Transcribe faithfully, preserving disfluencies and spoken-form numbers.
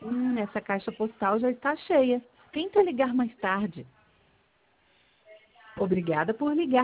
Hum, essa caixa postal já está cheia. Tenta ligar mais tarde. Obrigada por ligar.